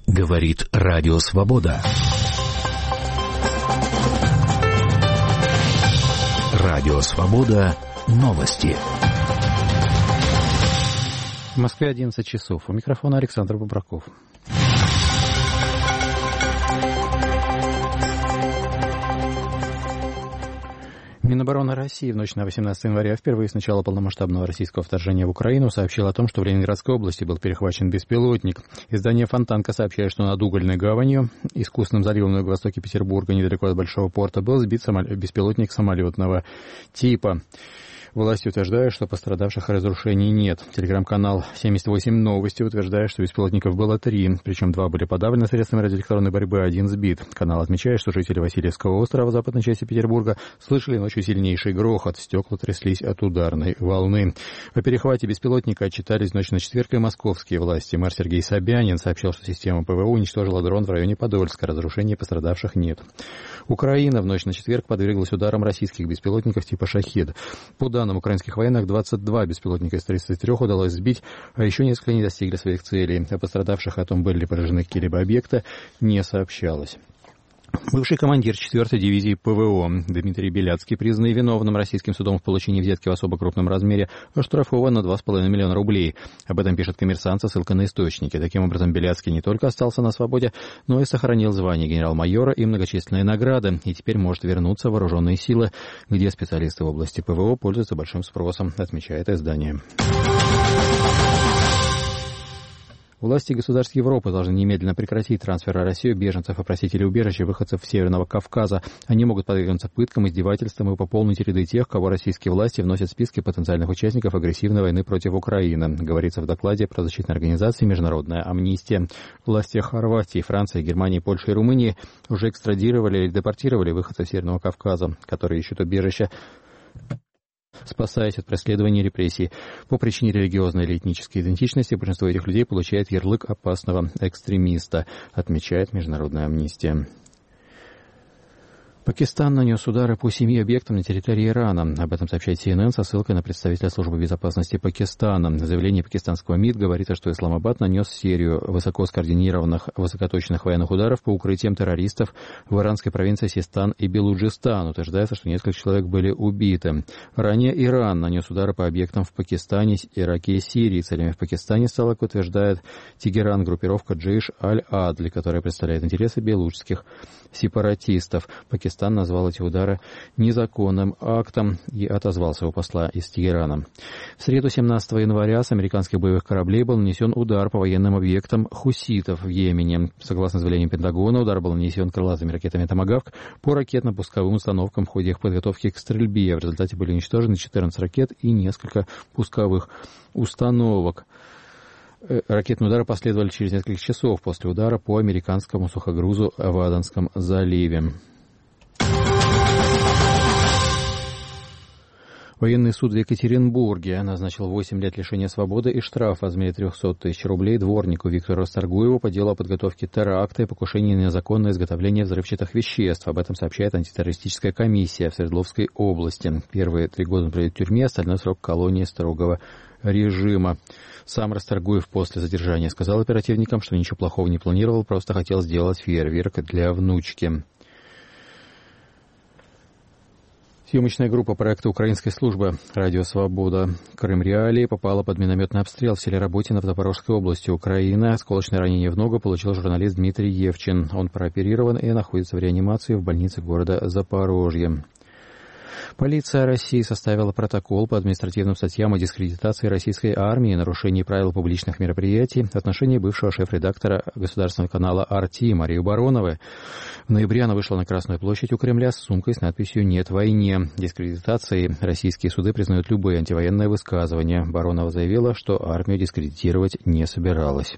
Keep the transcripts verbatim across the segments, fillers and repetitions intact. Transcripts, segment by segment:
Говорит Радио Свобода. Радио Свобода. Новости. В Москве одиннадцать часов. У микрофона Александр Бобраков. Минобороны России в ночь на восемнадцатое января, впервые с начала полномасштабного российского вторжения в Украину, сообщил о том, что в Ленинградской области был перехвачен беспилотник. Издание «Фонтанка» сообщает, что над Угольной гаванью, искусственным заливом на юго-востоке Петербурга, недалеко от Большого порта, был сбит самолет, беспилотник самолетного типа. Власти утверждают, что пострадавших и разрушений нет. Телеграм-канал семьдесят восемь новости утверждает, что беспилотников было три, причем два были подавлены средствами радиоэлектронной борьбы, а один сбит. Канал отмечает, что жители Васильевского острова в западной части Петербурга слышали ночью сильнейший грохот, стекла тряслись от ударной волны. О перехвате беспилотника отчитались в ночь на четверг и московские власти. Мэр Сергей Собянин сообщил, что система ПВО уничтожила дрон в районе Подольска, разрушений и пострадавших нет. Украина в ночь на четверг подверглась ударам российских беспилотников типа «Шахед». По данным украинских военных, двадцать два беспилотника из тридцати трёх удалось сбить, а еще несколько не достигли своих целей. О пострадавших, о том, были ли поражены какие-либо объекты, не сообщалось. Бывший командир четвёртой дивизии ПВО Дмитрий Беляцкий, признанный виновным российским судом в получении взятки в особо крупном размере, оштрафован на два с половиной миллиона рублей. Об этом пишет «Коммерсант» со ссылкой на источники. Таким образом, Беляцкий не только остался на свободе, но и сохранил звание генерал-майора и многочисленные награды, и теперь может вернуться в вооруженные силы, где специалисты в области ПВО пользуются большим спросом, отмечает издание. Власти государств Европы должны немедленно прекратить трансфер в Россию беженцев и просителей убежища, выходцев с Северного Кавказа. Они могут подвергнуться пыткам, издевательствам и пополнить ряды тех, кого российские власти вносят в списки потенциальных участников агрессивной войны против Украины, говорится в докладе правозащитной организации «Международная амнистия». Власти Хорватии, Франции, Германии, Польши и Румынии уже экстрадировали или депортировали выходцев Северного Кавказа, которые ищут убежище, спасаясь от преследований и репрессий. По причине религиозной или этнической идентичности большинство этих людей получает ярлык опасного экстремиста, отмечает Международная амнистия. Пакистан нанес удары по семи объектам на территории Ирана. Об этом сообщает Си Эн Эн со ссылкой на представителя службы безопасности Пакистана. В заявлении пакистанского МИД говорится, что Исламабад нанес серию высоко скоординированных высокоточных военных ударов по укрытиям террористов в иранской провинции Систан и Белуджистан. Утверждается, что несколько человек были убиты. Ранее Иран нанес удары по объектам в Пакистане, Ираке и Сирии. Целями в Пакистане стала, как утверждает Тегеран, группировка Джейш Аль-Адли, которая представляет интересы белуджских сепаратистов. Пакистан назвал эти удары незаконным актом и отозвался у посла из Тегерана. В среду семнадцатого января с американских боевых кораблей был нанесен удар по военным объектам хуситов в Йемене. Согласно заявлению Пентагона, удар был нанесен крылатыми ракетами «Томагавк» по ракетно-пусковым установкам в ходе их подготовки к стрельбе. В результате были уничтожены четырнадцать ракет и несколько пусковых установок. Ракетные удары последовали через несколько часов после удара по американскому сухогрузу в Аденском заливе. Военный суд в Екатеринбурге назначил восемь лет лишения свободы и штраф в размере триста тысяч рублей дворнику Виктору Расторгуеву по делу о подготовке теракта и покушении на незаконное изготовление взрывчатых веществ. Об этом сообщает антитеррористическая комиссия в Свердловской области. Первые три года он проведет в тюрьме, остальной срок колонии строгого режима. Сам Расторгуев после задержания сказал оперативникам, что ничего плохого не планировал, просто хотел сделать фейерверк для внучки. Съемочная группа проекта украинской службы «Радио Свобода» Крым Реалии попала под минометный обстрел в селе Работино в Запорожской области Украины. Осколочное ранение в ногу получил журналист Дмитрий Евчин. Он прооперирован и находится в реанимации в больнице города Запорожье. Полиция России составила протокол по административным статьям о дискредитации российской армии и нарушении правил публичных мероприятий в отношении бывшего шеф-редактора государственного канала ар ти Марии Бароновой. В ноябре она вышла на Красную площадь у Кремля с сумкой с надписью «Нет войне». Дискредитацией российские суды признают любые антивоенные высказывания. Баронова заявила, что армию дискредитировать не собиралась.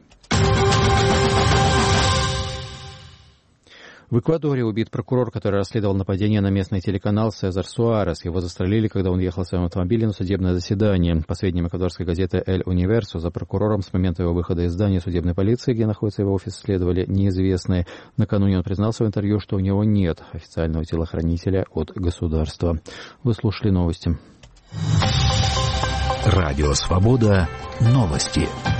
В Эквадоре убит прокурор, который расследовал нападение на местный телеканал Сезар Суарес. Его застрелили, когда он ехал в своем автомобиле на судебное заседание. По сведениям эквадорской газеты «Эль Универсо», за прокурором с момента его выхода из здания судебной полиции, где находится его офис, следовали неизвестные. Накануне он признался в интервью, что у него нет официального телохранителя от государства. Вы слушали новости. Радио «Свобода». Новости.